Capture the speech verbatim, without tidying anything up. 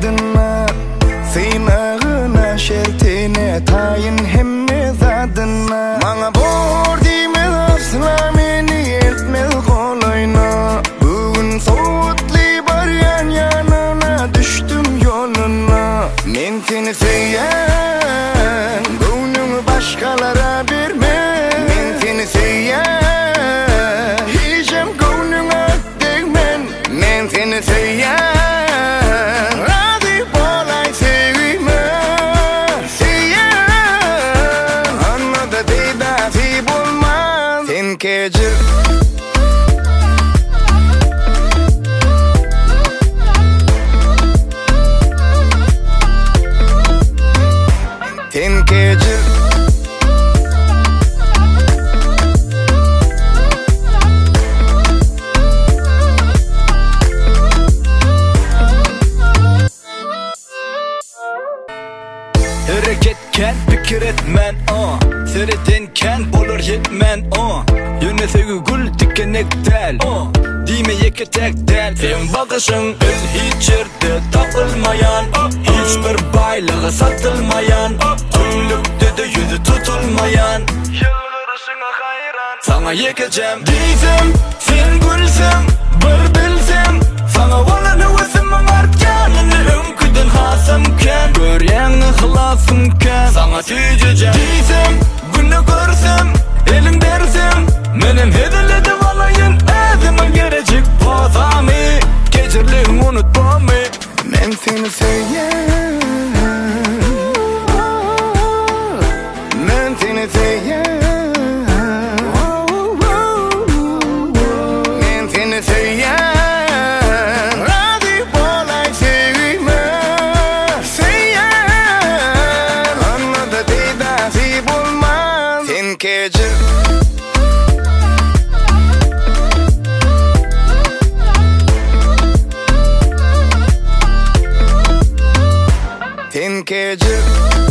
adına Sığınağına şertine tayin hemme zadına Mana bor dimez asla meni etmez kolayna Bugün soğutli baryan yanına düştüm yoluna Men seni sevyen gönlümü başkalara verme Men seni sevyen hicem gönlüne değmen Men seni sevyen Kecil Ten kecil Hareketken fikir etmen o Seyredenken olur yetmen o Yöne sevgi gül dikenek del o Dime yeke tek del Sen bakışın biz hiç yerde takılmayan Hiçbir baylığı satılmayan Tümlükte de yüzü tutulmayan Yılgırışına hayran Sana yekeceğim Diysem sen gülsem bir bilsem Sana olanı özümün artkanını ömküdün hasımken Göryen ıhlasımken Sana tüyeceğim Diysem günü görsem elim dersem Menem hediledi valayın Ezimin gelecek pozamı Geçirliğim unutma mı Men seni sevyen Men seni sevyen Men seni sevyen Razı bolay sevime Sevyen Anladı dedasi bulmaz Sen kecil Ten kecil